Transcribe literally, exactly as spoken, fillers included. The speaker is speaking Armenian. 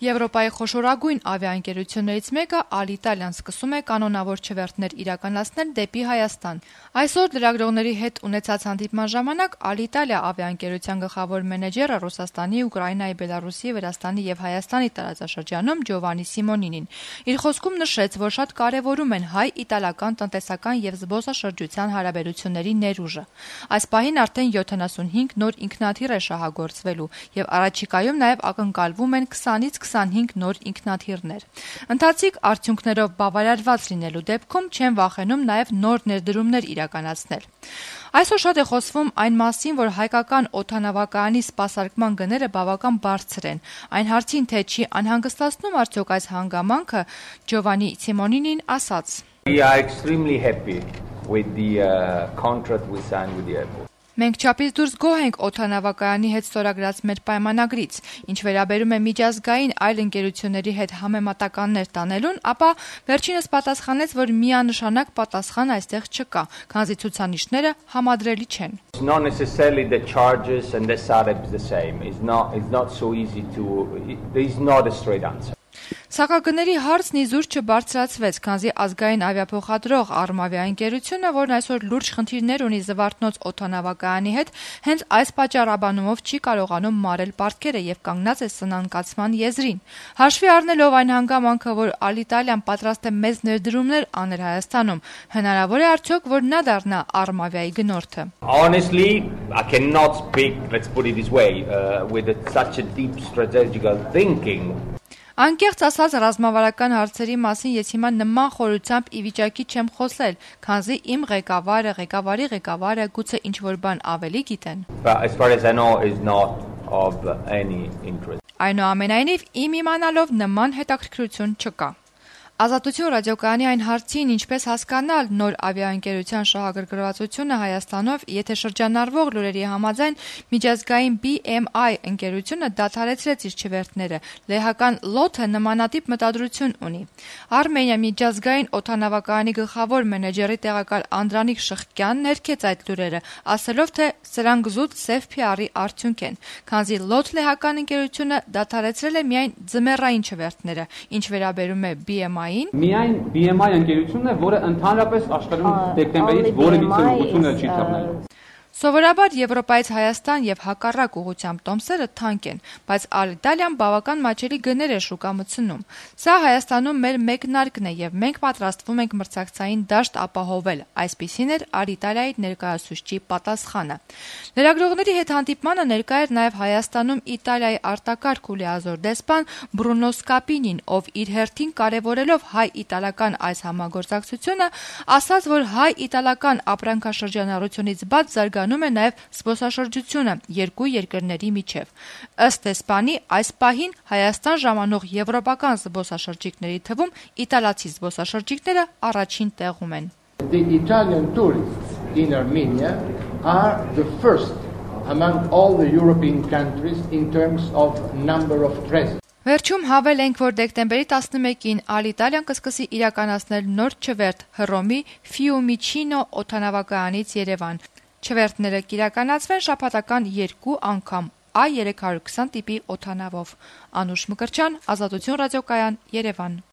Եվրոպայի խոշորագույն ավիաընկերություններից մեկը Ալիտալիան սկսում է կանոնավոր չվերթներ իրականացնել դեպի Հայաստան։ Այսօր լրագրողների հետ ունեցած հանդիպման ժամանակ Ալիտալիա ավիաընկերության գլխավոր մենեջերը Ռուսաստանի, Ուկրաինայի, Բելարուսի, Վրաստանի եւ Հայաստանի տարածաշրջանում Ջովանի Սիմոնինին իր խոսքում նշեց, որ շատ կարեւորում են հայ-իտալական տնտեսական եւ զբոսաշրջության հարաբերությունների ներուժը։ Այս պահին արդեն յոթանասունհինգ նոր ինքնաթիռ է շահագործվելու եւ առաջիկայում նաեւ ակնկալվում են քսանից քսանհինգ նոր ինքնաթիռներ։ Ընթացիկ արդյունքներով բավարարված լինելու դեպքում չեն վախենում նաև նոր ներդրումներ իրականացնել։ Այսօր շատ է խոսվում այն մասին, որ հայկական օդանավակայանի սպասարկման գները բավական բարձր են։ Այն հարցին, թե չի անհանգստացնում արդյոք այս հանգամանքը, Ջովանի Սիմոնինին ասաց. We are extremely happy with the uh, contract we signed with the airport. Մենք չափից դուրս գոհ ենք օդանավակայանի հետ ստորագրած մեր պայմանագրից։ Ինչ վերաբերում է միջազգային այլ ընկերությունների հետ համեմատականներ տանելուն, ապա վերջինս պատասխանեց, որ միանշանակ պատասխան այստեղ չկա, քանզի ցուցանիշները համադրելի չեն։ It's not necessarily the charges and the salary is the same. It's not it's not so easy to there is not a straight answer. Սակագների հարցն իզուր չբարձրացվեց, քանզի ազգային ավիափոխադրող Արմավիաընկերությունը, որն այսօր լուրջ խնդիրներ ունի Զվարթնոց օդանավակայանի հետ, հենց այս պատճառաբանումով չի կարողանում մարել պարտքերը եւ կանգնած է սնանկացման եզրին։ Հաշվի առնելով այն հանգամանքը, որ Ալիտալիան պատրաստ է մեծ ներդրումներ անել Հայաստանում, հնարավոր է արդյոք, որ նա դառնա Արմավիայի գնորդը։ Honestly, I cannot speak, let's put it this way, uh, with a, such a deep strategical thinking. Անկեղծ ասած ռազմավարական հարցերի մասին ես հիմա նման խորությամբ ի վիճակի չեմ խոսել, քանզի իմ ղեկավարը, ղեկավարի ղեկավարը գուցե ինչ-որ բան ավելի գիտեն։ But as far as I know, is not of any interest. Այնուամենայնիվ իմ իմանալով նման հետաքրքրություն չկա։ Ազատություն ռադիոկայանի այն հարցին, ինչպես հասկանալ նոր ավիաընկերության շահագրգռվածությունը Հայաստանով, եթե շրջանառվող լուրերի համաձայն միջազգային B M I ընկերությունը դադարեցրեց իր չվերթները, լեհական լոթը նմանատիպ մտադրություն ունի։ Արմենիա միջազգային օդանավակայանի գլխավոր մենեջերի տեղակալ Անդրանիկ Շղկյանն ներքեց այդ լուրերը, ասելով, թե սրանք զուտ սև P R-ի արդյունք են, քանզի լոթ լեհական ընկերությունը դադարեցրել է միայն ձմեռային չվերթները, ինչ վերաբերում է B M I Միայն B M I ընկերությունն է, որը ընդհանրապես աշխարհում դեկտեմբերից որևիցե ուղղություն չի թողնել։ Սովորաբար Եվրոպայից Հայաստան եւ հակառակ ուղղությամբ տոմսերը թանկ են, բայց Ալիտալիան բավական մաչելի գներ է շուկա մտցնում։ Սա Հայաստանում մեր մեկնարկն է եւ մենք պատրաստվում ենք մրցակցային դաշտ ապահովել։ Այսպիսին էր Ալիտալիայի ներկայացուցչի պատասխանը։ Լրագրողների հետ հանդիպմանը ներկա էր նաեւ Հայաստանում Իտալիայի արտակարգ ու լիազոր դեսպան Բրունո Սկապինին, ով իր հերթին կարևորելով հայ-իտալական այս համագործակցությունը, ասաց, որ հայ-իտալական ապրանքաշրջանառությունից բաց զարգանում է նաև զբոսաշրջությունը երկու երկրների միջև։ Ըստ դեսպանի, այս պահին Հայաստան ժամանող եվրոպական զբոսաշրջիկների թվում իտալացի զբոսաշրջիկները առաջին տեղում են։ The Italian tourists in Armenia are the first among all the European countries in terms of number of residents. Վերջում հավել ենք, որ դեկտեմբերի տասնմեկին Ալիտալիան կսկսի իրականացնել նոր չվերթ Հռոմի Ֆիումիչինո օդանավակայանից Երևան։ Չվերթները կիրականացվեն շաբաթական երկու անգամ A երեք հարյուր քսան տիպի օդանավով։ Անուշ Մկրտչյան, Ազատություն ռադիոկայան, Երևան։